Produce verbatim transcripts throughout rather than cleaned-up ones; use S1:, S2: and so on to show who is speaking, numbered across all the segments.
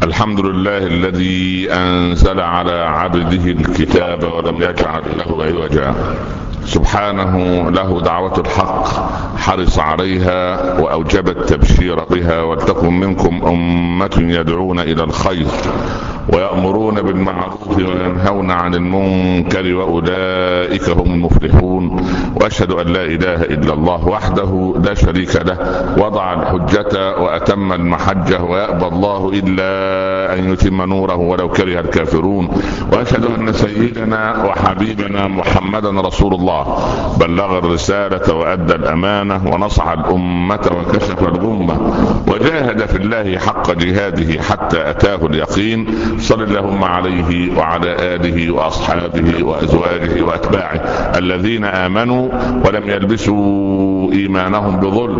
S1: الحمد لله الذي أنزل على عبده الكتاب ولم يجعل له عوجا. سبحانه له دعوة الحق حرص عليها وأوجب التبشير بها. ولتكن منكم أمة يدعون إلى الخير ويأمرون بالمعروف وينهون عن المنكر وأولئك هم المفلحون. وأشهد أن لا إله إلا الله وحده لا شريك له وضع الحجة وأتم المحجة ويأبى الله إلا أن يتم نوره ولو كره الكافرون. وأشهد أن سيدنا وحبيبنا محمدا رسول الله بلغ الرسالة وأدى الأمانة ونصح الأمة وكشف الغمة وجاهد في الله حق جهاده حتى أتاه اليقين. صل اللهم عليه وعلى آله وأصحابه وأزواجه وأتباعه الذين آمنوا ولم يلبسوا إيمانهم بظلم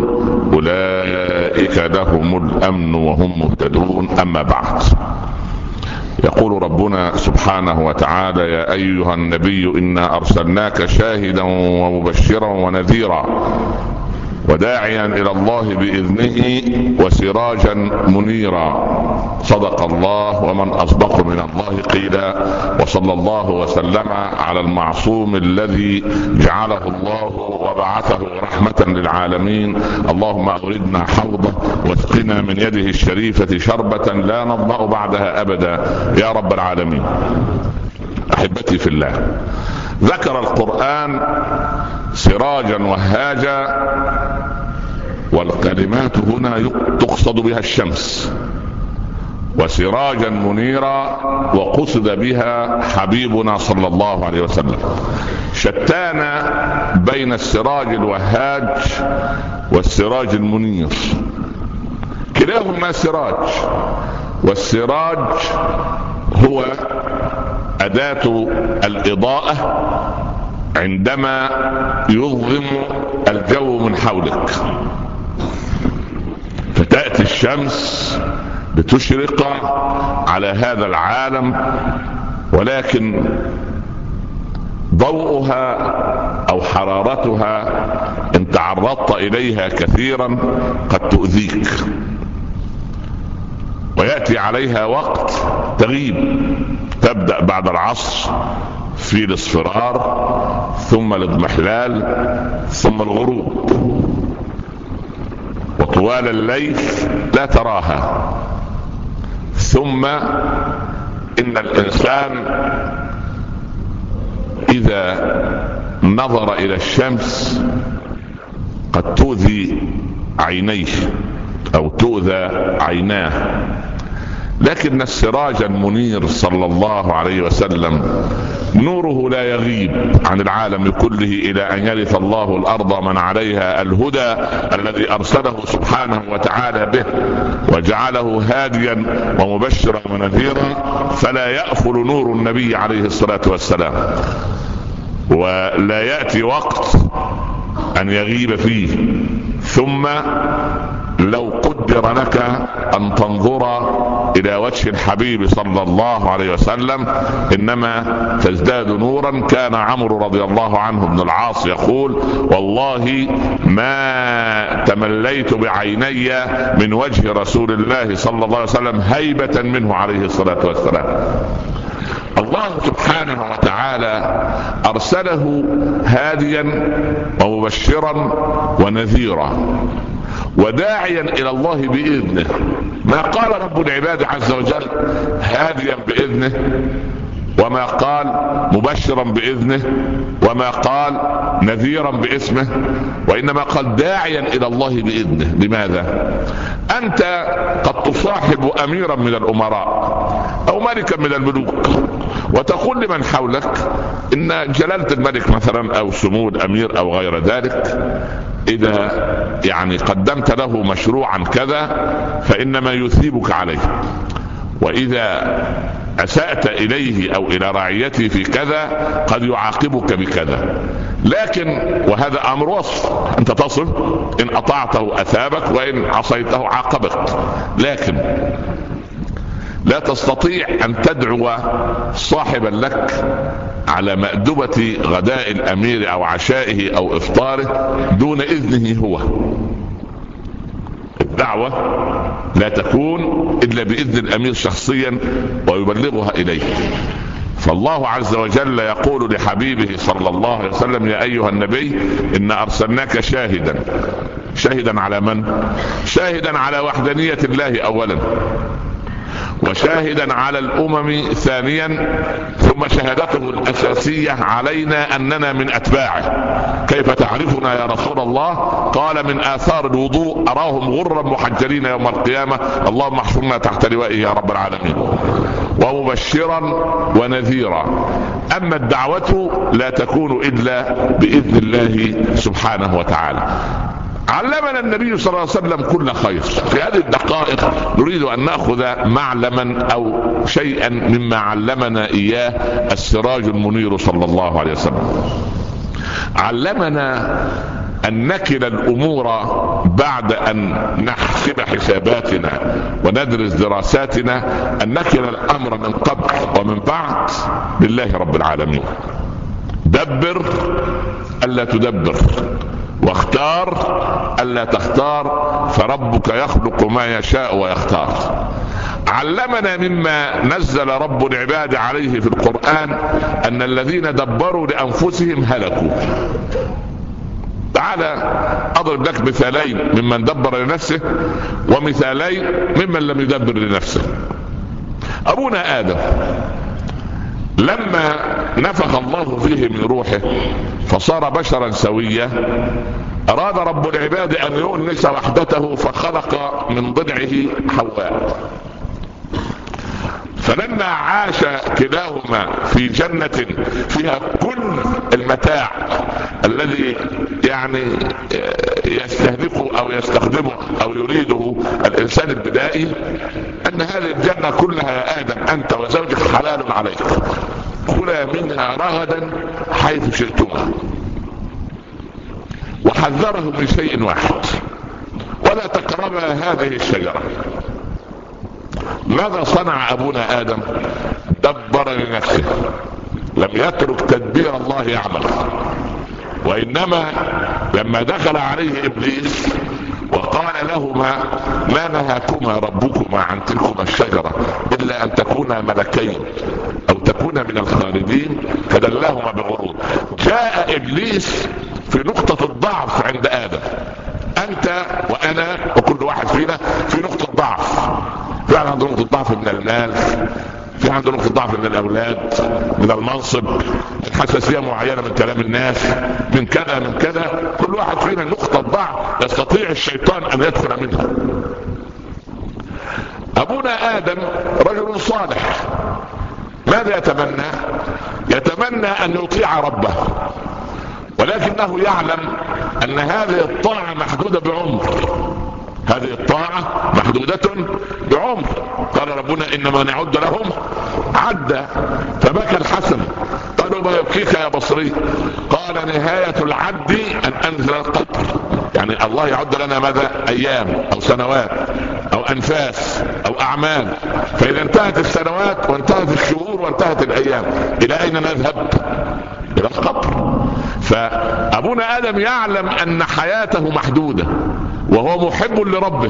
S1: أولئك لهم الأمن وهم مهتدون. أما بعد، يقول ربنا سبحانه وتعالى: يا أيها النبي إنا أرسلناك شاهدا ومبشرا ونذيرا وداعيا إلى الله بإذنه وسراجا منيرا. صدق الله ومن أصدق من الله قيلا. وصلى الله وسلم على المعصوم الذي جعله الله وبعثه رحمة للعالمين. اللهم أوردنا حوضه واسقنا من يده الشريفة شربة لا نظمأ بعدها أبدا يا رب العالمين. أحبتي في الله، ذكر القرآن سراجا وهاجا، والكلمات هنا تقصد بها الشمس، وسراجا منيرا وقصد بها حبيبنا صلى الله عليه وسلم. شتان بين السراج الوهاج والسراج المنير، كلاهما سراج، والسراج هو أداة الإضاءة عندما يظلم الجو من حولك، فتأتي الشمس لتشرق على هذا العالم، ولكن ضوءها أو حرارتها إن تعرضت إليها كثيرا قد تؤذيك، ويأتي عليها وقت تغيب، تبدأ بعد العصر في الاصفرار، ثم الاضمحلال، ثم الغروب، وطوال الليل لا تراها. ثم إن الإنسان إذا نظر إلى الشمس قد تؤذي عينيه أو تؤذى عيناه، لكن السراج المنير صلى الله عليه وسلم نوره لا يغيب عن العالم كله إلى أن يرث الله الأرض من عليها الهدى الذي أرسله سبحانه وتعالى به، وجعله هاديا ومبشرا ونذيرا، فلا يأفل نور النبي عليه الصلاة والسلام، ولا يأتي وقت أن يغيب فيه. ثم لو قدر لك أن تنظر إلى وجه الحبيب صلى الله عليه وسلم إنما تزداد نورا. كان عمرو رضي الله عنه بن العاص يقول: والله ما تمليت بعيني من وجه رسول الله صلى الله عليه وسلم هيبة منه عليه الصلاة والسلام. الله سبحانه وتعالى أرسله هاديا ومبشرا ونذيرا وداعيا إلى الله بإذنه. ما قال رب العباد عز وجل هاديا بإذنه، وما قال مبشرا بإذنه، وما قال نذيرا باسمه، وإنما قال داعيا إلى الله بإذنه. لماذا؟ أنت قد تصاحب أميرا من الأمراء أو ملكا من الملوك، وتقول لمن حولك إن جلالة الملك مثلا أو سمو الأمير أو غير ذلك إذا يعني قدمت له مشروعا كذا فإنما يثيبك عليه، وإذا أسأت إليه أو إلى رعيته في كذا قد يعاقبك بكذا. لكن وهذا أمر وصف، أنت تصل، إن أطعته أثابك وإن عصيته عاقبك، لكن لا تستطيع أن تدعو صاحبا لك على مأدبة غداء الأمير أو عشائه أو إفطاره دون إذنه هو. الدعوة لا تكون إلا بإذن الأمير شخصيا ويبلغها إليه. فالله عز وجل يقول لحبيبه صلى الله عليه وسلم: يا أيها النبي إنا أرسلناك شاهدا. شاهدا على من؟ شاهدا على وحدانية الله أولا، وشاهدا على الأمم ثانيا، ثم شهادته الأساسية علينا أننا من أتباعه. كيف تعرفنا يا رسول الله؟ قال: من آثار الوضوء أراهم غرا محجلين يوم القيامة، اللهم احفظنا تحت لوائه يا رب العالمين. ومبشرا ونذيرا. أما الدعوة لا تكون إلا بإذن الله سبحانه وتعالى. علمنا النبي صلى الله عليه وسلم كل خير. في هذه الدقائق نريد أن نأخذ معلما أو شيئا مما علمنا إياه السراج المنير صلى الله عليه وسلم. علمنا أن نكل الأمور بعد أن نحسب حساباتنا وندرس دراساتنا، أن نكل الأمر من قبل ومن بعد لله رب العالمين. دبر ألا تدبر، واختار ألا تختار، فربك يخلق ما يشاء ويختار. علمنا مما نزل رب العباد عليه في القرآن أن الذين دبروا لأنفسهم هلكوا. تعالى أضرب لك مثالين ممن دبر لنفسه ومثالين ممن لم يدبر لنفسه. أبونا آدم لما نفخ الله فيه من روحه فصار بشرا سويا، أراد رب العباد أن يؤنس وحدته فخلق من ضلعه حواء. فلما عاش كلاهما في جنة فيها كل المتاع الذي يعني يستهدفه أو يستخدمه أو يريده الإنسان البدائي، أن هذه الجنة كلها يا آدم أنت وزوجك حلال عليك، كلا منها رغدا حيث شئتما. وحذره من شيء واحد: ولا تقربا هذه الشجرة. ماذا صنع أبونا آدم؟ دبر لنفسه، لم يترك تدبير الله يعمل. وإنما لما دخل عليه إبليس وقال لهما: ما نهاكما ربكما عن تلكما الشجرة إلا أن تكونا ملكين أو تكونا من الخالدين، فدلاهما بغرور. جاء إبليس في نقطة الضعف عند آدم. أنت وأنا وكل واحد فينا في نقطة ضعف. في عنده نقطة ضعف من المال، في عنده نقطة ضعف من الأولاد، من المنصب، من حساسية معينة من كلام الناس، من كذا من كذا. كل واحد فينا نقطة ضعف يستطيع الشيطان أن يدخل منها. أبونا آدم رجل صالح، ماذا يتمنى؟ يتمنى أن يطيع ربه، ولكنه يعلم أن هذه الطاعة محدودة بعمر. هذه الطاعة محدودة بعمر. قال ربنا: إنما نعد لهم عدا. فبكى الحسن. قالوا: ما يبكيك يا بصري؟ قال: نهاية العد أن أنزل القطر. يعني الله يعد لنا ماذا؟ أيام أو سنوات أو أنفاس أو أعمال. فإذا انتهت السنوات وانتهت الشهور وانتهت الأيام، إلى أين نذهب؟ إلى القبر. فأبونا آدم يعلم أن حياته محدودة، وهو محب لربه،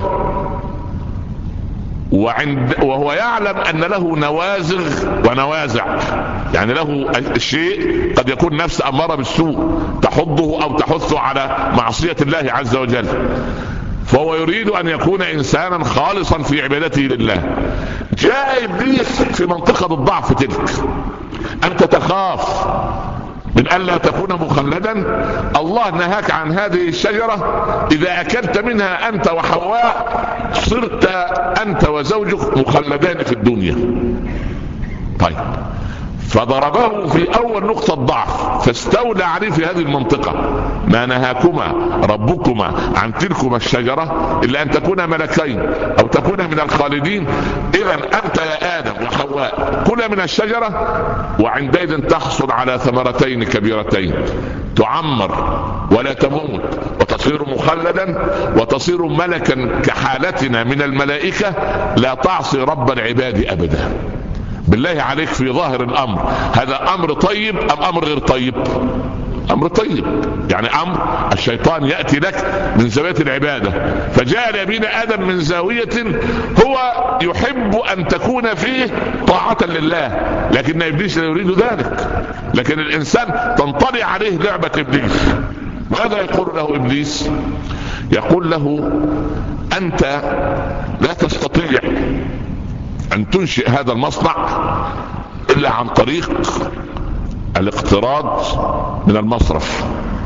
S1: وعند وهو يعلم أن له نوازغ ونوازع. يعني له الشيء قد يكون نفس أمارة بالسوء تحضه أو تحثه على معصية الله عز وجل، فهو يريد أن يكون إنسانا خالصا في عبادته لله. جاء إبليس في منطقة الضعف تلك. أنت تخاف من ألا تكون مخلدا، الله نهاك عن هذه الشجرة، إذا أكلت منها أنت وحواء صرت أنت وزوجك مخلدان في الدنيا. طيب، فضربه في أول نقطة ضعف، فاستولى عليه في هذه المنطقة: ما نهاكما ربكما عن تلكما الشجرة إلا أن تكونا ملكين أو تكونا من الخالدين. إذا أنت يا آدم وحواء كلا من الشجرة، وعندئذ تحصل على ثمرتين كبيرتين: تعمر ولا تموت وتصير مخلدا، وتصير ملكا كحالتنا من الملائكة لا تعصي رب العباد أبدا. بالله عليك في ظاهر الأمر هذا أمر طيب أم أمر غير طيب؟ امر طيب، يعني امر الشيطان ياتي لك من زاويه العباده، فجاء لابينا ادم من زاويه هو يحب ان تكون فيه طاعه لله، لكن ابليس لا يريد ذلك. لكن الانسان تنطلي عليه لعبه ابليس. ماذا يقول له ابليس؟ يقول له انت لا تستطيع ان تنشئ هذا المصنع الا عن طريق الاقتراض من المصرف.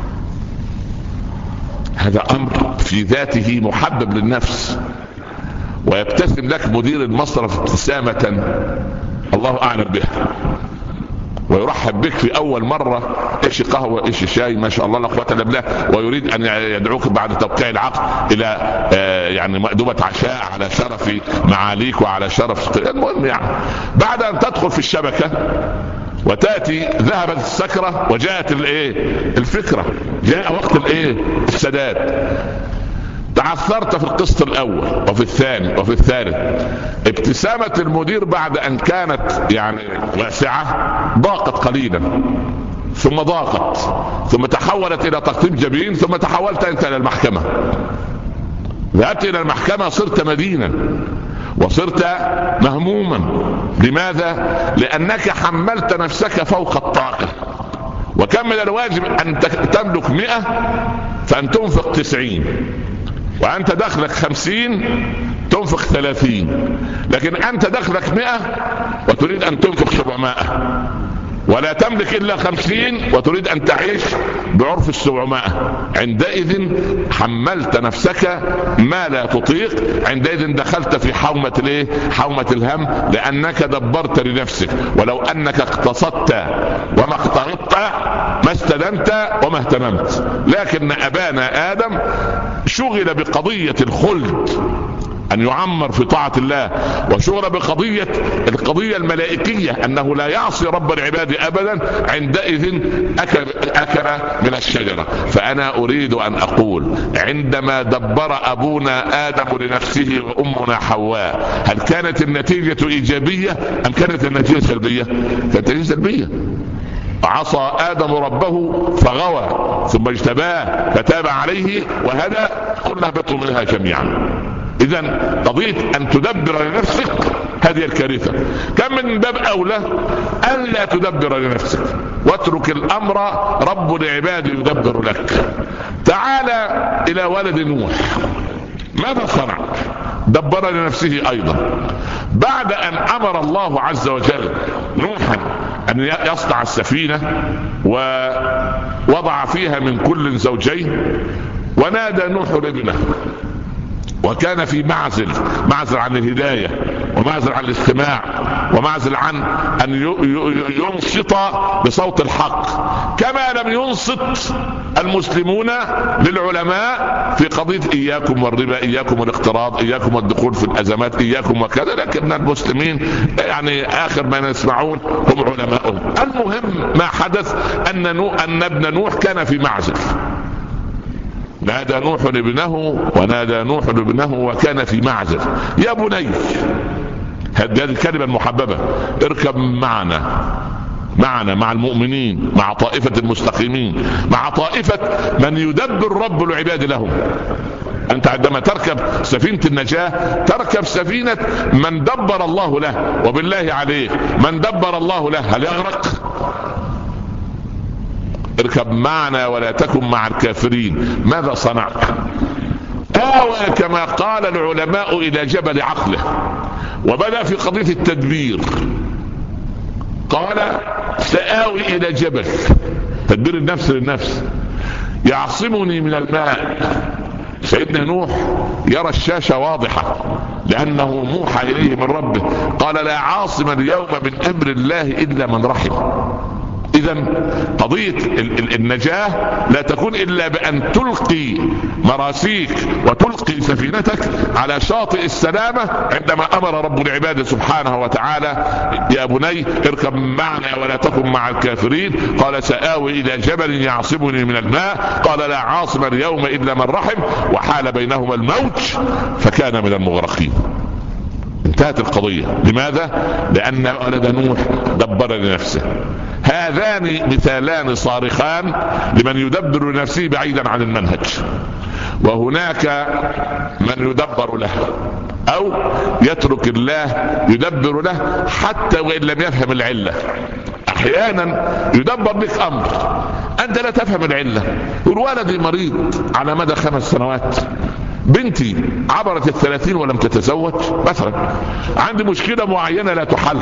S1: هذا امر في ذاته محبب للنفس، ويبتسم لك مدير المصرف ابتسامة الله اعلم بها، ويرحب بك في اول مرة، ايش قهوة ايش شاي ما شاء الله لا قوة الا بالله، ويريد ان يدعوك بعد توقيع العقد الى آه يعني مأدبة عشاء على شرف معاليك وعلى شرف. المهم يعني بعد ان تدخل في الشبكة وتأتي ذهبت السكرة وجاءت الايه الفكرة، جاء وقت الايه السداد. تعثرت في القسط الاول وفي الثاني وفي الثالث. ابتسامة المدير بعد ان كانت يعني واسعة ضاقت قليلا، ثم ضاقت، ثم تحولت الى تقطيب جبين، ثم تحولت انت الى المحكمة. ذهبت الى المحكمة، صرت مدينا وصرت مهموما. لماذا؟ لانك حملت نفسك فوق الطاقة، وكان من الواجب ان تملك مئة فان تنفق تسعين، وانت دخلك خمسين تنفق ثلاثين، لكن انت دخلك مئة وتريد ان تنفق سبعمائة، ولا تملك الا خمسين وتريد ان تعيش بعرف السبعمائة. عندئذ حملت نفسك ما لا تطيق، عندئذ دخلت في حومة الايه حومة الهم، لانك دبرت لنفسك. ولو انك اقتصدت وما اقترضت ما استدنت وما اهتممت، لكن ابانا ادم شغل بقضية الخلد، أن يعمر في طاعة الله، وشغل بقضية القضية الملائكية أنه لا يعصي رب العباد أبدا. عندئذ أكل, أكل من الشجرة. فأنا أريد أن أقول عندما دبر أبونا آدم لنفسه وأمنا حواء، هل كانت النتيجة إيجابية أم كانت النتيجة سلبية؟ كانت النتيجة سلبية. عصى آدم ربه فغوى ثم اجتباه فتاب عليه وهدى، قلنا اهبطوا منها جميعا. إذن قضية أن تدبر لنفسك هذه الكارثة. كم من باب أولى أن لا تدبر لنفسك واترك الأمر رب العباد يدبر لك. تعال إلى ولد نوح، ماذا صنع؟ دبر لنفسه أيضا. بعد أن أمر الله عز وجل نوحا أن يصنع السفينة ووضع فيها من كل زوجين، ونادى نوح ابنه، وكان في معزل معزل عن الهداية، ومعزل عن الاستماع، ومعزل عن أن ينصت بصوت الحق، كما لم ينصت المسلمون للعلماء في قضية إياكم والربا، إياكم والاقتراض، إياكم والدخول في الأزمات، إياكم وكذا. لكن المسلمين يعني آخر ما يسمعون هم علماءهم. المهم ما حدث أن, نو أن ابن نوح كان في معزل. نادى نوح ابنه ونادى نوح ابنه وكان في معزل، يا بني، هذه الكلمة المحببة، اركب معنا معنا مع المؤمنين، مع طائفة المستقيمين، مع طائفة من يدبر رب العباد لهم. أنت عندما تركب سفينة النجاة تركب سفينة من دبر الله له. وبالله عليك من دبر الله له هل يغرق؟ اركب معنا ولا تكن مع الكافرين. ماذا صنع؟ آوى كما قال العلماء إلى جبل عقله، وبدأ في قضية التدبير. قال سآوي إلى جبل، تدبير النفس للنفس، يعصمني من الماء. سيدنا نوح يرى الشاشة واضحة لأنه موحى إليه من ربه. قال لا عاصم اليوم من أمر الله إلا من رحم. إذن قضية النجاة لا تكون إلا بأن تلقي مراسيك وتلقي سفينتك على شاطئ السلامة عندما أمر رب العباد سبحانه وتعالى يا بني اركب معنا ولا تكن مع الكافرين. قال سآوي إلى جبل يعصمني من الماء. قال لا عاصم اليوم إلا من رحم. وحال بينهما الموج فكان من المغرقين. انتهت القضية. لماذا؟ لأن ولد نوح دبر لنفسه. هذان مثالان صارخان لمن يدبر لنفسه بعيدا عن المنهج. وهناك من يدبر له او يترك الله يدبر له حتى وان لم يفهم العلة. احيانا يدبر بك امر انت لا تفهم العلة. ولدي مريض على مدى خمس سنوات، بنتي عبرت الثلاثين ولم تتزوج مثلا، عندي مشكلة معينة لا تحل.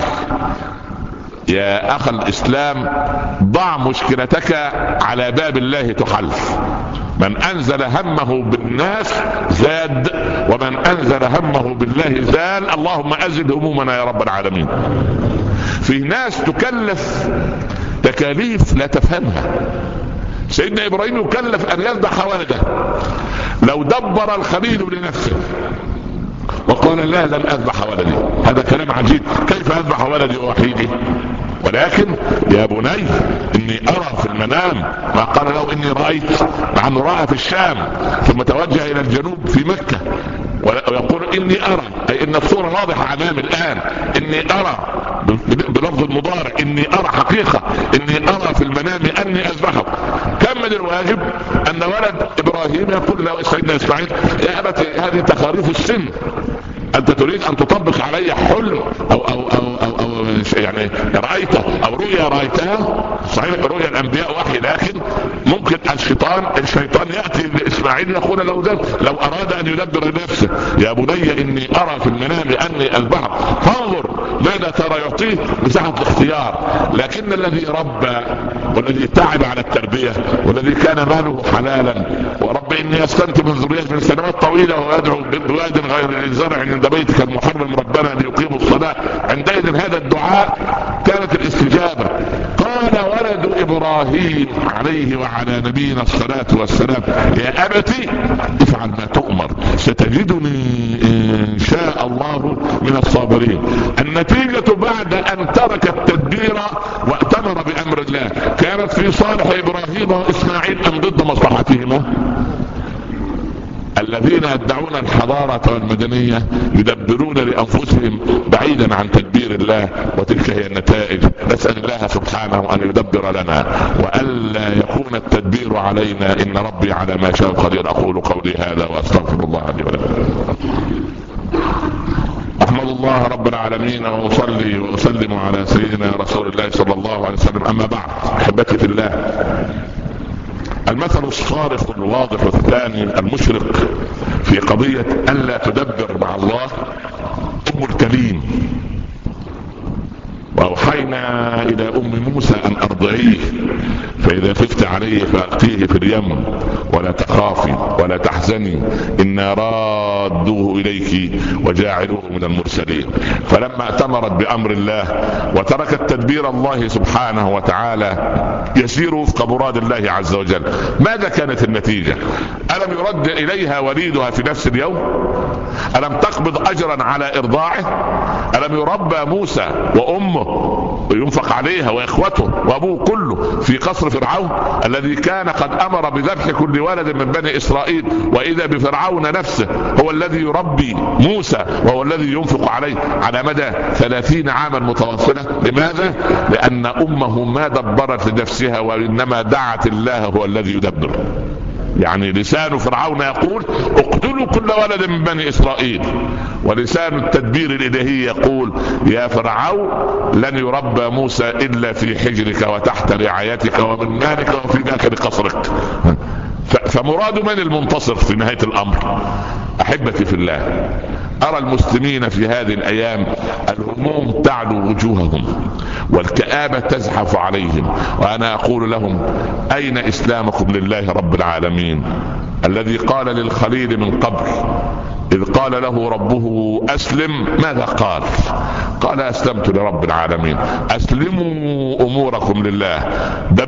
S1: يا اخ الاسلام، ضع مشكلتك على باب الله تحل. من انزل همه بالناس زاد، ومن انزل همه بالله زال. اللهم ازل همومنا يا رب العالمين. في ناس تكلف تكاليف لا تفهمها. سيدنا ابراهيم يكلف ان يذبح ولده، لو دبر الخليل لنفسه وقال لا لن اذبح ولدي، هذا كلام عجيب، كيف اذبح ولدي ووحيدي؟ ولكن يا بني اني ارى في المنام، ما قال له اني رايت، مع انه راى في الشام ثم توجه الى الجنوب في مكة ويقول اني ارى، اي ان الصورة واضحة امامي الان، اني ارى بلفظ المضارع، اني ارى حقيقة، اني ارى في المنام اني اذبحك. كم من الواجب ان ولد ابراهيم يقول له سيدنا اسماعيل يا ابت هذه تخاريف السن، انت تريد ان تطبق علي حلم او او او او, أو يعني رايته او رؤيا رايتها. صحيح رؤيا الانبياء وحي، لكن ممكن الشيطان الشيطان ياتي لاسماعيل يقول له ذلك لو اراد ان يدبر نفسه. يا بني اني ارى في المنام اني اذبحك فانظر ماذا ترى، يعطيه مساحه الاختيار. لكن الذي ربى والذي تعب على التربيه والذي كان ماله حلالا، ورب اني اسكنت من ذريتي من سنوات طويله وادعو بواد غير ذي زرع عند بيتك المحرم ربنا ليقيموا الصلاه، عندئذ هذا الدعاء كانت الاستجابه. قال ولد ابراهيم عليه وعلى نبينا الصلاه والسلام يا ابتي افعل ما تؤمر ستجدني ان شاء الله من الصابرين. النتيجه بعد ان ترك التدبير واتمر بامر الله كانت في صالح ابراهيم واسماعيل ام ضد مصلحتهما؟ الذين يدعون الحضارة والمدنية يدبرون لأنفسهم بعيدا عن تدبير الله، وتلك هي النتائج. نسأل الله سبحانه أن يدبر لنا وألا يكون التدبير علينا، إن ربي على ما شاء قدير. أقول قولي هذا وأستغفر الله لي ولكم. أحمد الله رب العالمين وأصلي وأسلم على سيدنا رسول الله صلى الله عليه وسلم. أما بعد، أحبتي في الله، المثل الصارخ الواضح الثاني المشرق في قضية ألا تدبر مع الله أم الكريم. وأوحينا إلى أم موسى أن أرضعيه فإذا خفت عليه فألقيه في اليم ولا تخافي ولا تحزني إنا رادوه إليك وجاعلوه من المرسلين. فلما ائتمرت بأمر الله وتركت تدبير الله سبحانه وتعالى يسير وفق مراد الله عز وجل، ماذا كانت النتيجة؟ ألم يرد إليها وليدها في نفس اليوم؟ ألم تقبض أجرا على إرضاعه؟ ألم يربى موسى وأمه وينفق عليها وإخوته وأبوه كله في قصر فرعون الذي كان قد أمر بذبح كل ولد من بني إسرائيل، وإذا بفرعون نفسه هو الذي يربي موسى وهو الذي ينفق عليه على مدى ثلاثين عاما متواصلة؟ لماذا؟ لأن أمه ما دبرت لنفسها وإنما دعت الله هو الذي يدبر. يعني لسان فرعون يقول اقتلوا كل ولد من بني إسرائيل، ولسان التدبير الإلهي يقول يا فرعون لن يربى موسى إلا في حجرك وتحت رعايتك ومن مالك وفي ذاك قصرك. فمراد من المنتصر في نهاية الأمر؟ أحبتي في الله، أرى المسلمين في هذه الأيام الهموم تعلو وجوههم والكآبة تزحف عليهم، وأنا أقول لهم أين إسلامكم لله رب العالمين الذي قال للخليل من قبل إذ قال له ربه أسلم ماذا قال؟ قال أسلمت لرب العالمين. أسلموا أموركم لله، دبروا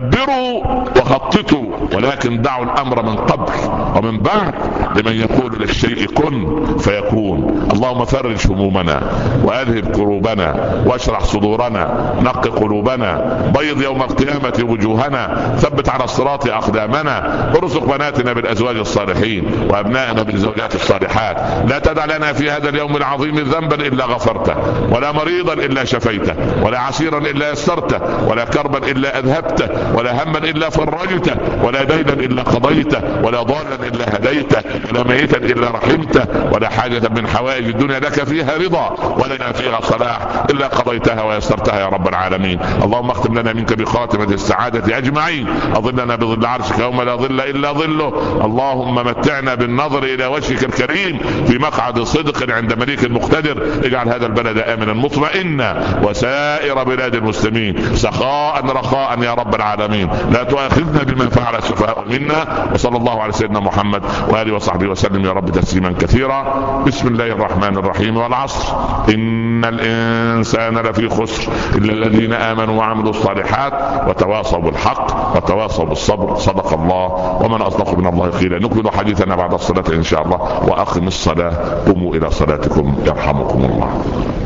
S1: اكتبوا وخططوا، ولكن دعوا الامر من قبل ومن بعد لمن يقول للشيء كن فيكون. اللهم فرج همومنا واذهب كروبنا واشرح صدورنا، نق قلوبنا، بيض يوم القيامة وجوهنا، ثبت على الصراط اقدامنا، ارزق بناتنا بالازواج الصالحين وابنائنا بالزوجات الصالحات. لا تدع لنا في هذا اليوم العظيم ذنبا الا غفرته، ولا مريضا الا شفيته، ولا عسيرا الا يسرته، ولا كربا الا اذهبته، ولا هما الا فرجته، ولا دينا الا قضيته، ولا ضالا الا هديته، ولا ميتا الا رحمته، ولا حاجة من حوائج الدنيا لك فيها رضا ولنا فيها صلاح الا قضيتها ويسرتها يا رب العالمين. اللهم اختم لنا منك بخاتمة السعادة اجمعين، اظلنا بظل عرشك يوم لا ظل الا ظله. اللهم متعنا بالنظر الى وجهك الكريم في مقعد صدق عند مليك مقتدر. اجعل هذا البلد امنا مطمئنا وسائر بلاد المسلمين سخاء رخاء يا رب العالمين. لا تؤاخذنا بما فعل السفهاء منا. وصلى الله على سيدنا محمد واله وصحبه وسلم يا رب تسليما كثيرا. بسم الله الرحمن الرحيم. والعصر ان الانسان لفي خسر الا الذين امنوا وعملوا الصالحات وتواصوا بالحق وتواصوا بالصبر. صدق الله ومن اصدق من الله قيلا. نكمل حديثنا بعد الصلاة ان شاء الله. واقم الصلاة، قوموا الى صلاتكم يرحمكم الله.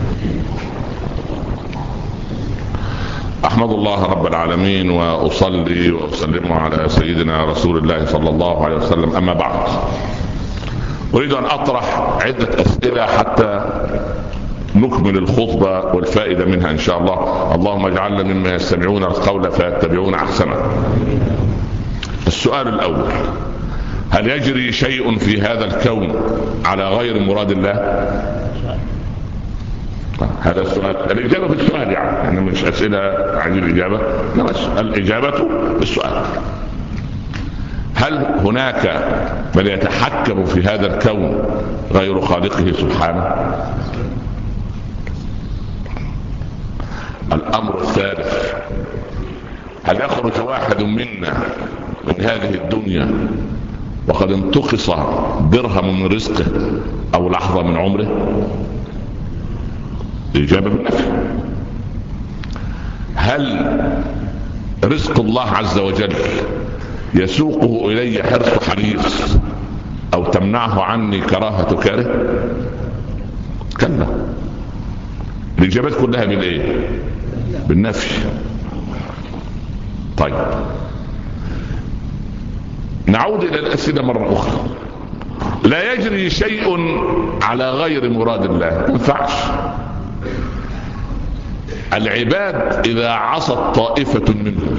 S1: احمد الله رب العالمين واصلي واسلم على سيدنا رسول الله صلى الله عليه وسلم. اما بعد، اريد ان اطرح عدة اسئلة حتى نكمل الخطبة والفائدة منها ان شاء الله. اللهم اجعلنا مما يستمعون القول فيتبعون احسنه. السؤال الاول: هل يجري شيء في هذا الكون على غير مراد الله؟ هذا السؤال. الإجابة في السؤال، يعني مش أسئلة عن الإجابة، لا، الإجابة في السؤال. هل هناك من يتحكم في هذا الكون غير خالقه سبحانه؟ الأمر الثالث: هل يخرج واحد منا من هذه الدنيا وقد انتقص درهم من رزقه أو لحظة من عمره؟ الإجابة بالنفي. هل رزق الله عز وجل يسوقه إلي حرص حريص أو تمنعه عني كراهة كاره؟ كلا. الإجابات كلها بالإيه؟ بالنفي. طيب، نعود إلى الأسئلة مرة أخرى. لا يجري شيء على غير مراد الله، ما ينفعش. العباد إذا عصت طائفة منهم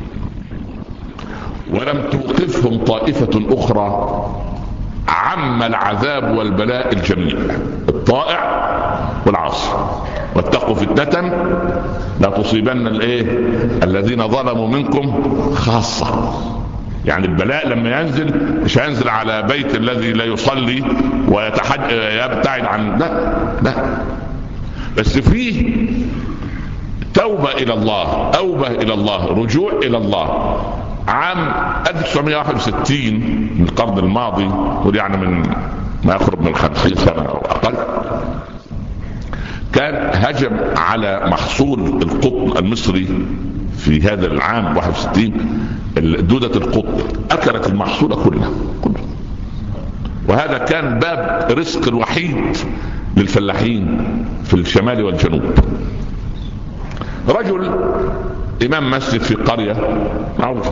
S1: ولم توقفهم طائفة أخرى عم العذاب والبلاء الجميع، الطائع والعاصي. واتقوا فتنة لا تصيبن الايه الذين ظلموا منكم خاصة. يعني البلاء لما ينزل مش هينزل على بيت الذي لا يصلي ويبتعد عن، لا لا، بس فيه توبة إلى الله، أوبة إلى الله، رجوع إلى الله. عام ألف وتسعمائة وواحد وستين من القرن الماضي، يعني من ما يقرب من خمسين سنة أو أقل، كان هجم على محصول القطن المصري في هذا العام واحد وستين. دودة القطن أكلت المحصول كله كله، وهذا كان باب رزق الوحيد للفلاحين في الشمال والجنوب. رجل إمام مسجد في قرية معروفة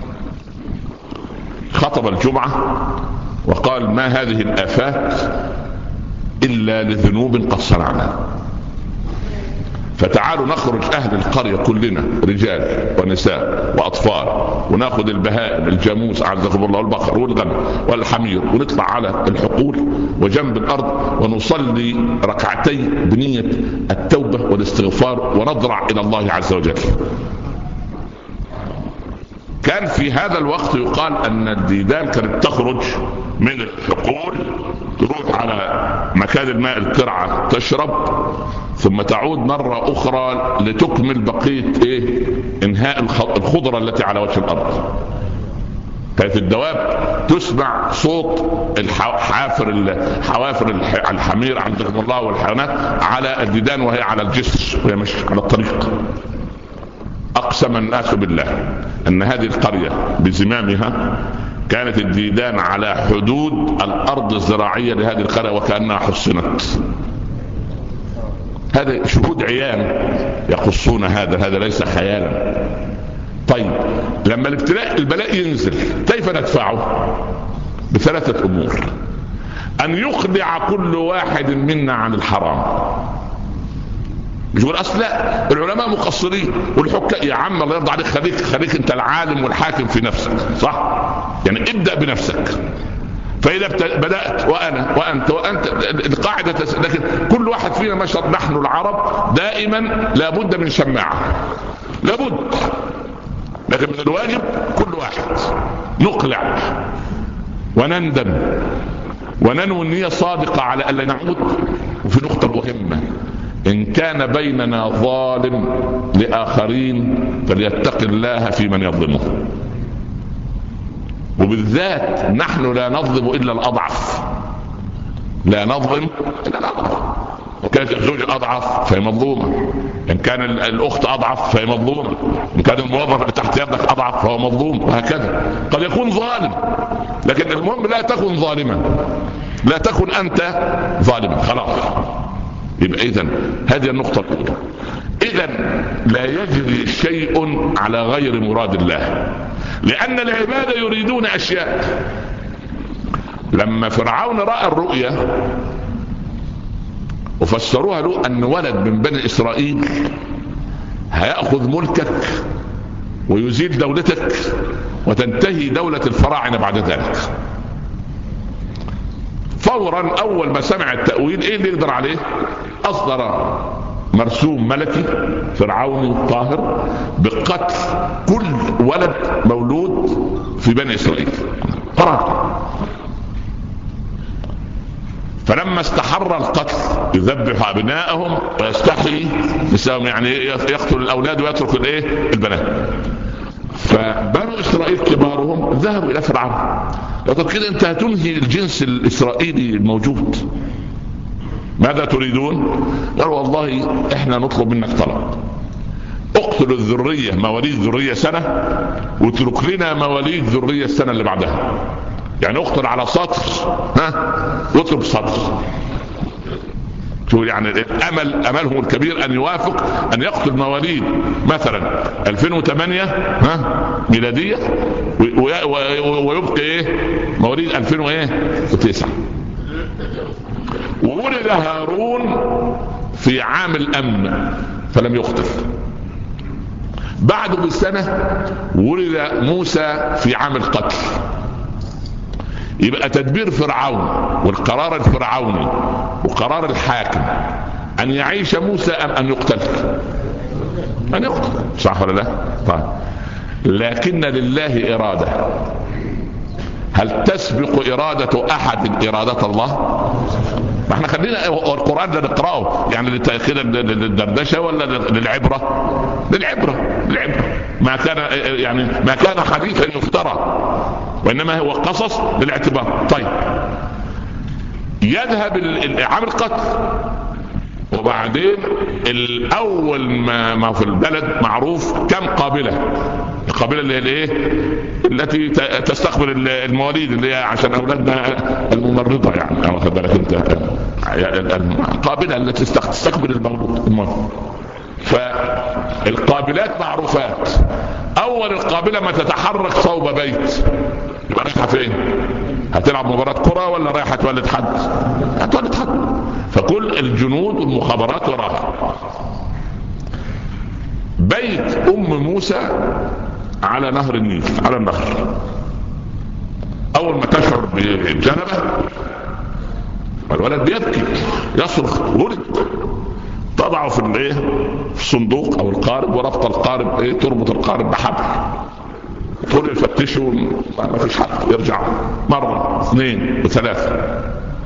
S1: خطب الجمعة وقال: ما هذه الآفات إلا لذنوب قد صنعنا، فتعالوا نخرج أهل القرية كلنا، رجال ونساء وأطفال، وناخذ البهائم، الجاموس أعزكم الله، والبقر والغنم والحمير، ونطلع على الحقول وجنب الأرض ونصلي ركعتي بنية التوبة والاستغفار ونضرع إلى الله عز وجل. كان في هذا الوقت يقال أن الديدان كانت تخرج من الحقول تروح على مكان الماء الترعة تشرب، ثم تعود مرة أخرى لتكمل بقية إيه؟ إنهاء الخضرة التي على وجه الأرض. كانت الدواب تسمع صوت الحافر حوافر الحمير عندكم الله والحيوانات على الديدان وهي على الجسر وهي مش على الطريق. أقسم الناس بالله أن هذه القرية بزمامها كانت الديدان على حدود الأرض الزراعية لهذه القرية وكأنها حصنت. هذا شهود عيان يقصون هذا، هذا ليس خيالا. طيب لما الابتلاء البلاء ينزل كيف ندفعه؟ بثلاثة أمور: أن يخدع كل واحد منا عن الحرام. مش يقول أصل لا العلماء مقصرين والحكام، يا عم الله يرضى عليك، خليك خليك أنت العالم والحاكم في نفسك، صح؟ يعني ابدأ بنفسك. فإذا بدأت وأنا وأنت وأنت القاعدة تس... لكن كل واحد فينا ما شاء الله، نحن العرب دائما لابد من شماعة، لابد. لكن من الواجب كل واحد نقلع ونندم وننوي النية صادقة على ألا نعود. وفي نقطة مهمة: إن كان بيننا ظالم لآخرين فليتق الله في من يظلمه. وبالذات نحن لا نظلم إلا الأضعف، لا نظلم إلا الأضعف. إن كانت الزوج أضعف فهي مظلومة، إن كان الأخت أضعف فهي مظلومة، إن كان الموظف اللي تحت يدك أضعف فهو مظلوم، وهكذا. قد يكون ظالم لكن المهم لا تكن ظالما، لا تكن أنت ظالما، خلاص. يبقى إذن هذه النقطة الأولى. إذن لا يجري شيء على غير مراد الله، لأن العباد يريدون أشياء. لما فرعون رأى الرؤيا وفسروها له أن ولد من بني إسرائيل هيأخذ ملكك ويزيل دولتك وتنتهي دولة الفراعنة بعد ذلك، فورا أول ما سمع التأويل إيه اللي يقدر عليه؟ أصدر مرسوم ملكي فرعوني طاهر بقتل كل ولد مولود في بني إسرائيل. قرر. فلما استحر القتل يذبح أبنائهم ويستحيي نساءهم، يعني يقتل الأولاد ويترك الإيه؟ البنات. فبنو إسرائيل كبارهم ذهبوا إلى فرعون، قالوا كده أنت هتنهي الجنس الإسرائيلي الموجود، ماذا تريدون؟ قالوا والله إحنا نطلب منك طلب: اقتل الذرية مواليد ذرية سنة واترك لنا مواليد ذرية السنة اللي بعدها. يعني اقتل على سطر ها واترك سطر. شو يعني الامل؟ املهم الكبير ان يوافق ان يقتل مواليد مثلا ألفين وثمانية ها ميلاديه ويبقى ايه مواليد ألفين وتسعة. وولد هارون في عام الامن فلم يقتل. بعده بسنه ولد موسى في عام القتل. يبقى تدبير فرعون والقرار الفرعوني وقرار الحاكم أن يعيش موسى أم أن يقتل؟ أن يقتل، صح ولا لا؟ طيب. لكن لله إرادة، هل تسبق إرادة أحد إرادة الله؟ ما احنا خلينا القرآن ده نقرأه يعني كده للدردشة ولا للعبرة؟ للعبرة، للعبرة. ما كان يعني ما كان حديثا يفترى، وإنما هو قصص للاعتبار. طيب، يذهب عام القتل، وبعدين الأول ما, ما في البلد معروف كم قابلة. القابلة اللي هي الايه التي تستقبل المواليد، اللي هي عشان أولادنا الممرضة، يعني واخد بالك انت، القابلة التي تستقبل المولود. فالقابلات معروفات. أول القابلة ما تتحرك صوب بيت يبقى رايحة فين؟ هتلعب مباراة كرة ولا رايحة تولد حد؟ هتولد حد. فكل الجنود والمخابرات وراها. بيت أم موسى على نهر النيل، على النهر. أول ما تشعر بجنبه الولد بيبكي يصرخ، ولد. تضعه في الايه في الصندوق او القارب، وربط القارب ايه تربط القارب بحبل، كل يفتشوا ما فيش حد، يرجع مرة اثنين وثلاثة.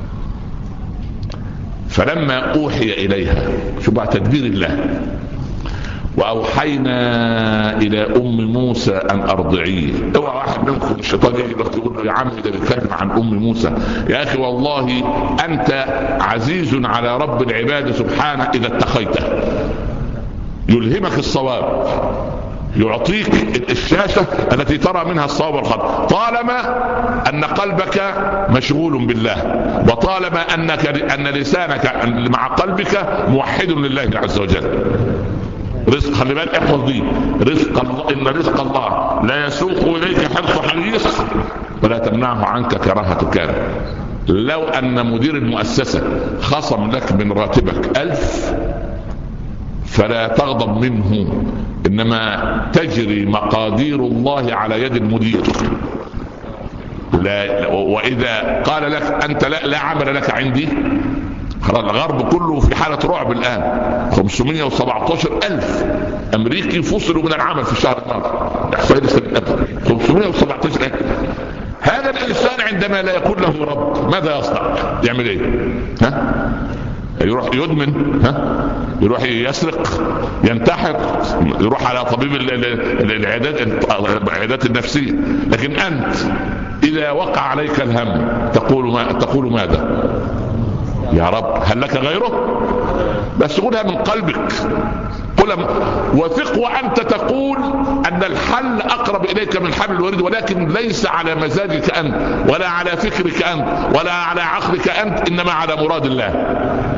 S1: فلما اوحي اليها، شو بقى تدبير الله، واوحينا الى ام موسى ان ارضعيه. اوعى واحد منكم الشيطان يجي يقول له يا عم ده بيتكلم عن ام موسى. يا اخي والله انت عزيز على رب العباد سبحانه اذا اتقيته، يلهمك الصواب يعطيك الشاشة التي ترى منها الصواب والخطأ، طالما أن قلبك مشغول بالله، وطالما أنك أن لسانك مع قلبك موحد لله عز وجل. رزق، خلي بالك احفظ دي، رزق الله، إن رزق الله لا يسوق إليك حرص حريص ولا تمنعه عنك كراهة كان. لو أن مدير المؤسسة خصم لك من راتبك ألف فلا تغضب منه، إنما تجري مقادير الله على يد المدير. لا، وإذا قال لك أنت لا, لا عمل لك عندي، الغرب كله في حالة رعب الآن. خمسمائة وسبعة عشر ألف أمريكي فصلوا من العمل في الشهر الماضي، خمسمائة وسبعة عشر ألف. هذا الإنسان عندما لا يكون له رب ماذا يصنع؟ يعمل إيه؟ ها؟ يروح يدمن، ها؟ يروح يسرق، ينتحر، يروح على طبيب العيادات العيادات النفسية. لكن أنت إذا وقع عليك الهم تقول ما تقول ماذا؟ يا رب هل لك غيره؟ بس قولها من قلبك، قولها وثق، وأنت تقول أن الحل أقرب إليك من حبل الوريد، ولكن ليس على مزاجك أنت، ولا على فكرك أنت، ولا على عقلك أنت، إنما على مراد الله.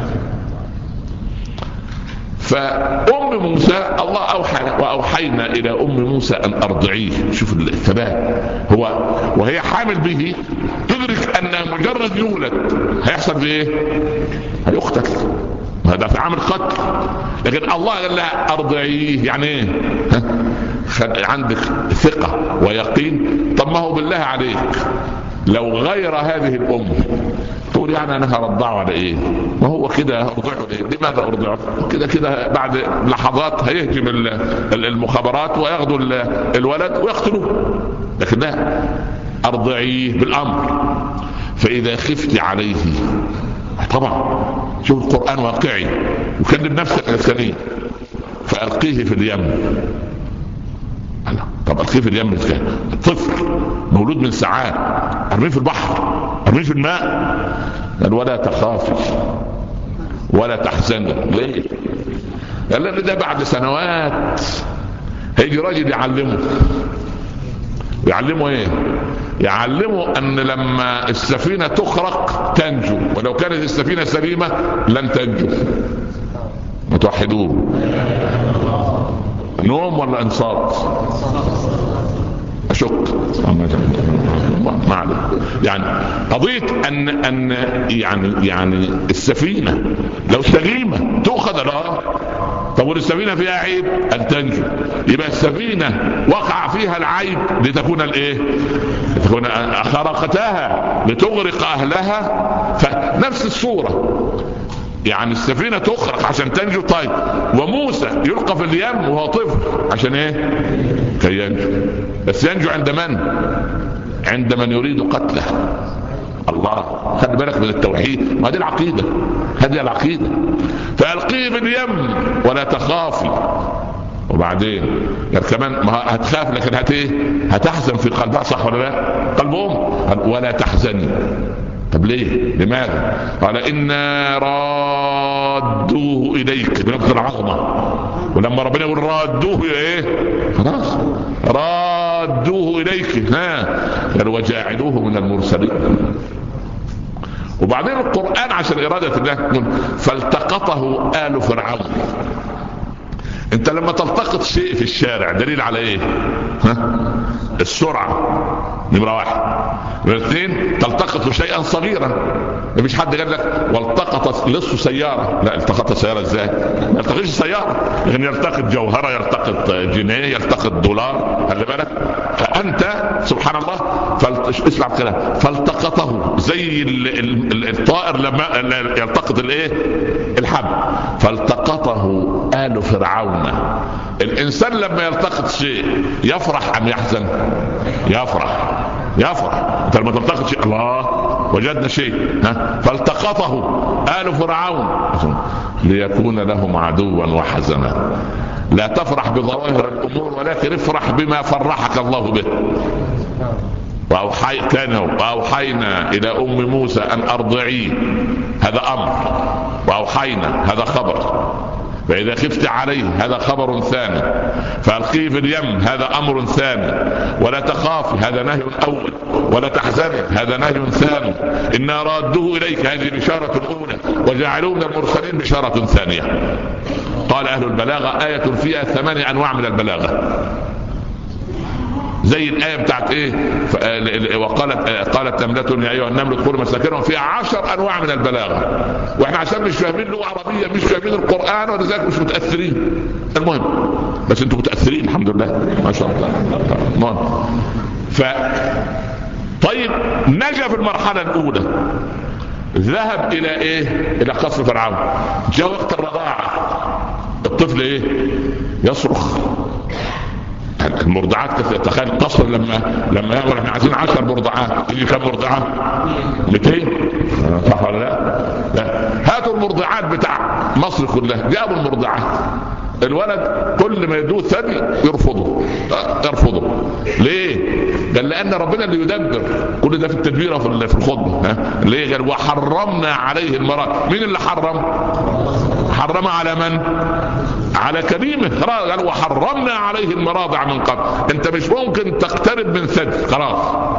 S1: فأم موسى الله أوحى وأوحينا إلى أم موسى أن أرضعيه. شوف الثبات، هو وهي حامل به تدرك أن مجرد يولد هيحصل بإيه؟ هيقتل، هذا في عامل قتل. لكن الله قال لها أرضعيه، يعني إيه؟ عندك ثقة ويقين. طب ما هو بالله عليك لو غير هذه الأم تقول يعني أنا هرضعه على إيه؟ ما هو كده أرضعه ليه؟ لماذا أرضعه؟ كده كده بعد لحظات هيهجم المخابرات وياخذوا الولد ويقتلوه. لكن لا، أرضعيه بالأمر. فإذا خفت عليه، طبعا شوف القرآن واقعي وكلم نفسك الإنسانية، فألقيه في اليم. طب ألقيه في اليم ازاي؟ الطفل مولود من ساعات، أرميه في البحر، أرميه في الماء. قال ولا تخافي ولا تحزني. ليه؟ قال لأن ده بعد سنوات هيجي راجل يعلمه. يعلمه ايه؟ يعلمه ان لما السفينة تخرق تنجو، ولو كانت السفينة سليمة لن تنجو. متوحدون. نوم ولا انصات؟ اشك ما عليك. يعني قضية ان ان يعني يعني السفينة لو سليمة تؤخذ. لا، طب والسفينة فيها عيب ان تنجو، يبقى السفينة وقع فيها العيب لتكون الايه؟ لتكون خرقتها لتغرق اهلها. فنفس الصورة، يعني السفينة تخرق عشان تنجو. طيب وموسى يلقى في اليم وهو طفل عشان ايه؟ كي ينجو. بس ينجو عند من؟ عند من يريد قتله. الله، خلي بالك من التوحيد، ما دي العقيدة، هذه العقيدة. فألقيه باليم ولا تخافي. وبعدين يعني كمان ما هتخاف لكن هت ايه؟ هتحزن في قلبها، صح ولا لا؟ قلبهم ولا تحزني. طب ليه؟ لماذا؟ قال إنا رادوه إليك بنفس العظمة. ولما ربنا يقول رادوه ايه؟ خلاص رادوه إليك، ها، قال وجاعلوه من المرسلين. وبعدين القرآن عشان إرادة الله فالتقطه آل فرعون. انت لما تلتقط شيء في الشارع دليل على ايه؟ ها؟ السرعة نمرة واحد. نمرة اثنين تلتقط شيئا صغيرا. مفيش حد قال لك والتقط لص سيارة. لا، التقط سيارة ازاي؟ ما يلتقطش سيارة، لكن يلتقط جوهرة، يلتقط جنيه، يلتقط دولار. خلي بالك. فانت سبحان الله فلت... اسمع الكلام، فالتقطه زي ال... ال... الطائر لما يلتقط الايه؟ الحب. فالتقطه آل فرعون. الانسان لما يلتقط شيء يفرح ام يحزن؟ يفرح، يفرح. انت لما تلتقط شيء الله وجدنا شيء، ها، فالتقطه آل فرعون ليكون لهم عدوا وحزنا. لا تفرح بظواهر الامور، ولكن افرح بما فرحك الله به. وأوحينا إلى أم موسى أن أرضعيه، هذا أمر، وأوحينا هذا خبر. فإذا خفت عليه هذا خبر ثاني، فألقيه في اليم هذا أمر ثاني، ولا تخافي هذا نهي أول، ولا تحزني هذا نهي ثاني، إنا رادوه إليك هذه بشارة أولى، وجعلوه من المرسلين بشارة ثانية. قال أهل البلاغة آية فيها ثمانية أنواع من البلاغة، زي الآية بتاعت إيه وقالت قالت نملة يا أيها النمل ادخلوا مساكنهم، فيها عشر أنواع من البلاغة، وإحنا عشان مش فاهمين لغة عربية مش فاهمين القرآن ولذلك مش متأثرين. المهم بس أنتم متأثرين الحمد لله ما شاء الله. المهم ف طيب نجا في المرحلة الأولى، ذهب إلى إيه؟ إلى قصر فرعون. جاء وقت الرضاعة، الطفل إيه؟ يصرخ. المرضعات كثيرة، تخيل قصر لما لما يقول احنا عايزين عشر مرضعات، يجي كم مرضعة؟ مئتين، صح ولا لا؟ لا، هاتوا المرضعات بتاع مصر كلها، جابوا المرضعات. الولد كل ما يدوه ثدي يرفضه يرفضه ليه؟ قال لأن ربنا اللي يدبر كل ده في التدبير في الخطبة. ها؟ ليه؟ قال وحرمنا عليه المرأة. مين اللي حرم؟ حرم على من؟ على كريمه. خلاص قال وحرمنا عليه المراضع من قبل. انت مش ممكن تقترب من ثدي. خلاص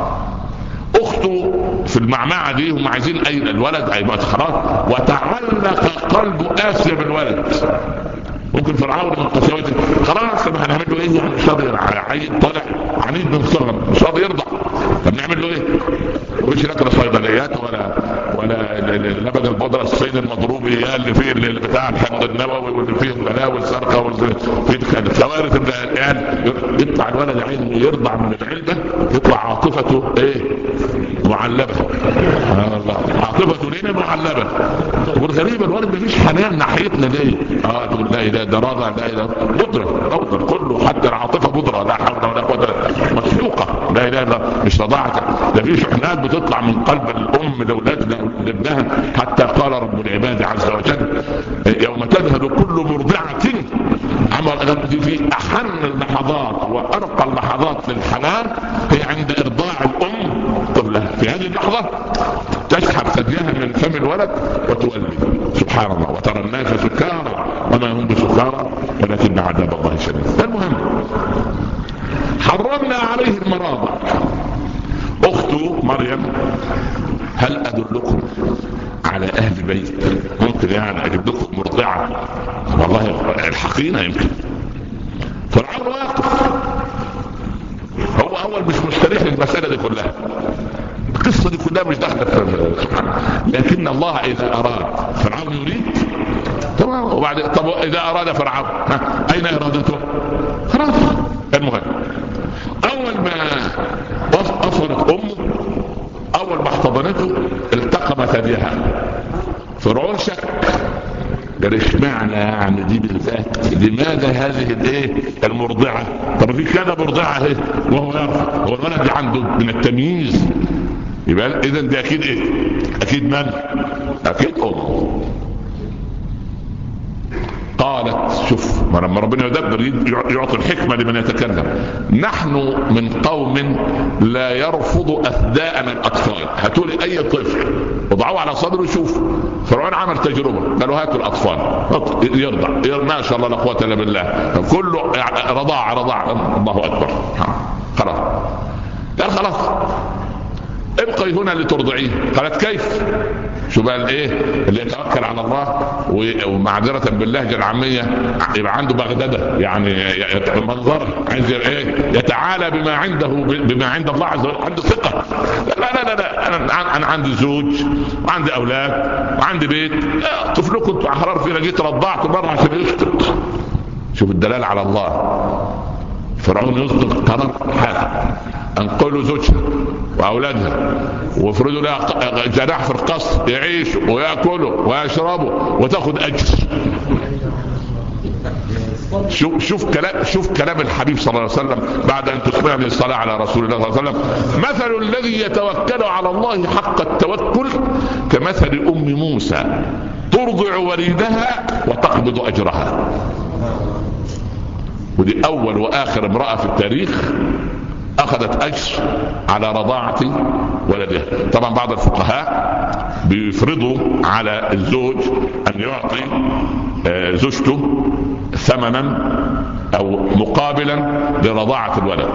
S1: اخته في المعمعة دي هم عايزين اي الولد هيبقى خلاص، وتعلق قلب آسيا بالولد. ممكن فرعون من قساوته خلاص طب هنعمل له ايه؟ يعني مش راضي عيل طالع عنيد من صغر مش راضي يرضع، طب نعمل له ايه؟ مش لك صيدليات ولا ولا لبن البودره الصيني المضروب اللي فيه اللي بتاع الحمض النووي واللي فيه البلاوي والسرقه وفيه الكوارث الان يطلع الولد عين يرضع من العلبه يطلع عاطفته ايه؟ معلبه. سبحان الله، عاطفته ليه معلبه؟ تقول غريب الولد مفيش حنان ناحيتنا ليه؟ اه تقول لا اله ده راضع لا اله بودره بودره كله حتى العاطفه بودره لا حول ولا قوه مسلوقه لا اله الا مش رضاعه. ده في شحنات بتطلع من قلب الام لاولادها لابنها حتى قال رب العباد عز وجل يوم تذهل كل مرضعه عمر في احن اللحظات وارقى اللحظات للحنان هي عند ارضاع الام طفلها. في هذه اللحظه تسحب ثديها من فم الولد وتولد. سبحان الله. وترى الناس سكارى وما هم بسكارى ولكن عذاب الله شديد. المهم حرمنا عليه المراضع. اخته مريم هل ادلكم على اهل بيت ممكن يعني اجيب لكم مرضعه والله الحقينا يمكن. فرعون واقف هو اول مش مستريح للمساله دي كلها، القصه دي كلها مش داخله سبحان الله. لكن الله اذا اراد فرعون يريد تمام. وبعد طب اذا اراد فرعون اين ارادته؟ خلاص. المهم اول ما وصلت امه اول ما احتضنته التقم ثديها. فرعون شك قال اشمعنى يعني دي بالذات؟ لماذا هذه الايه المرضعه؟ طب في كذا مرضعه اهي وهو يعرف هو الولد عنده من التمييز. يبقى اذا دي اكيد ايه؟ اكيد من؟ اكيد امه. قالت شوف لما ربنا يدبر يعطي الحكمة لمن يتكلم. نحن من قوم لا يرفض أثداءنا الأطفال. هاتوا لي أي طفل وضعوه على صدره يشوف. فرعون عمل تجربة قالوا هاتوا الأطفال يرضع ما شاء الله لا قوة إلا بالله كله رضاع رضاع الله أكبر. خلاص قال خلاص ابقي هنا لترضعيه. قالت كيف؟ شو بقى الايه اللي يتوكل على الله ومعذرة باللهجة العامية يبقى عنده بغدادة يعني منظر عايز ايه يتعالى بما عنده بما عند الله عز وجل. عنده ثقة. لا لا لا لا انا انا عندي زوج وعندي اولاد وعندي بيت. طفلكم انتوا احرار فينا جيت رضعت مرة عشان يسكت. شوف الدلال على الله. فرعون يصدق قرار حاجة انقلوا زوجها واولادها وافرضوا لها جناح في القصر يعيشوا وياكلوا ويشربوا وتاخذ اجر. شوف شوف كلام شوف كلام الحبيب صلى الله عليه وسلم بعد ان تسمعني الصلاه على رسول الله صلى الله عليه وسلم. مثل الذي يتوكل على الله حق التوكل كمثل ام موسى ترضع وليدها وتقبض اجرها. ودي اول واخر امراه في التاريخ اخذت اجر على رضاعة ولدها. طبعا بعض الفقهاء بيفرضوا على الزوج ان يعطي زوجته ثمنا او مقابلا لرضاعة الولد.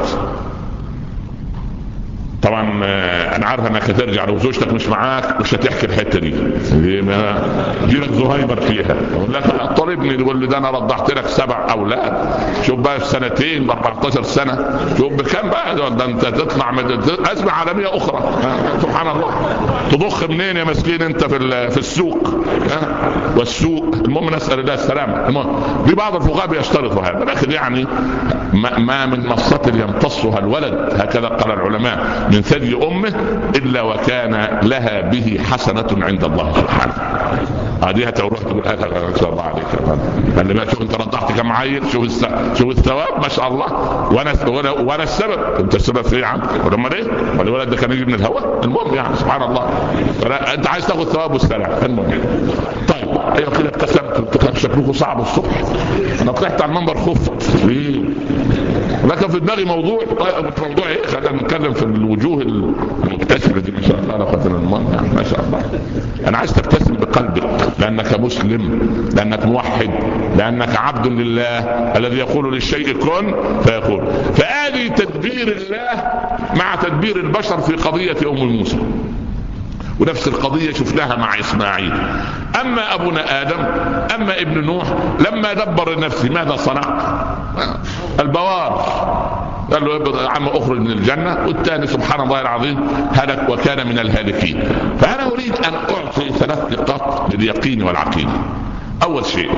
S1: طبعا انا عارف انك هترجع لو زوجتك مش معاك مش هتحكي الحته دي، دي لك زهايمر فيها. لك طالبني يقول لي ده انا رضعت لك سبع اولاد، شوف بقى في سنتين ب أربعتاشر سنه، شوف بكام بقى ده انت تطلع من ازمه عالميه اخرى. سبحان الله، تضخ منين يا مسكين انت في في السوق والسوق. المهم نسال الله السلامه. المهم في بعض الفقهاء بيشترطوا هذا، لكن يعني ما من مصة يمتصها الولد هكذا قال العلماء من ثدي امه الا وكان لها به حسنه عند الله سبحانه. هذه تروح تقول هذا ما شاء الله عليك، اللي بقى شوف انت رضعت كم عيل، شوف شوف الثواب ما شاء الله. وانا وانا السبب، انت السبب في ايه يا عم؟ ولما ليه؟ والولد ده كان يجي من الهواء. المهم يعني سبحان الله، انت عايز تاخذ ثواب والسلام. المهم طيب ايوه كده ابتسمت، شكلكم صعب الصبح، انا طلعت على المنبر خفت ليه؟ لكن في دماغي موضوع. طيب موضوع ايه؟ خلينا نتكلم في الوجوه المبتسمه دي ما شاء الله لا قوه الا بالله ما شاء الله. انا عايز تبتسم بقلبك لانك مسلم، لانك موحد، لانك عبد لله الذي يقول للشيء كن فيكون. فآلي تدبير الله مع تدبير البشر في قضيه ام موسى، ونفس القضية شفناها مع إسماعيل. أما أبونا آدم، أما ابن نوح لما دبر نفسه ماذا صنع؟ البوار، قال له عم أخرج من الجنة، والثاني سبحان الله العظيم هلك وكان من الهالكين. فأنا أريد أن أعطي ثلاث نقاط لليقين والعقيدة. أول شيء،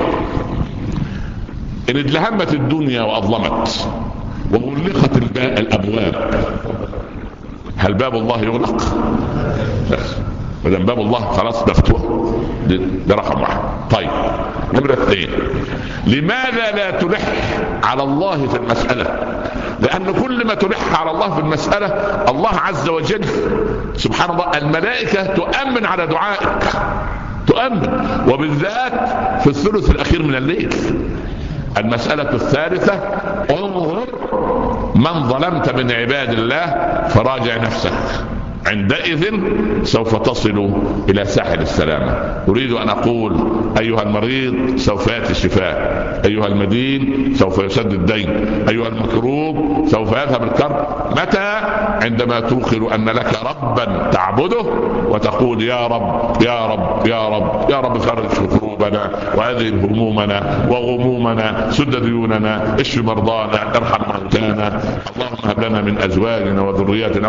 S1: إن ادلهمت الدنيا وأظلمت وغلقت الأبواب، هل باب الله يغلق؟ مدام باب الله خلاص مفتوح، ده رقم واحد. طيب نمرة اثنين، لماذا لا تلح على الله في المسألة؟ لأن كل ما تلح على الله في المسألة الله عز وجل سبحان الله الملائكة تؤمن على دعائك، تؤمن، وبالذات في الثلث الأخير من الليل. المسألة الثالثة، انظر من ظلمت من عباد الله فراجع نفسك، عندئذ سوف تصل إلى ساحل السلامة. أريد أن أقول أيها المريض سوف يأتي الشفاء، أيها المدين سوف يسد الدين، أيها المكروب سوف يذهب الكرب. متى؟ عندما توقن أن لك ربا تعبده وتقول يا رب يا رب يا رب يا رب فرج كروبنا وأذهب همومنا وغمومنا، سد ديوننا، اشف مرضانا، ارحم موتانا، اللهم هب لنا من أزواجنا وذرياتنا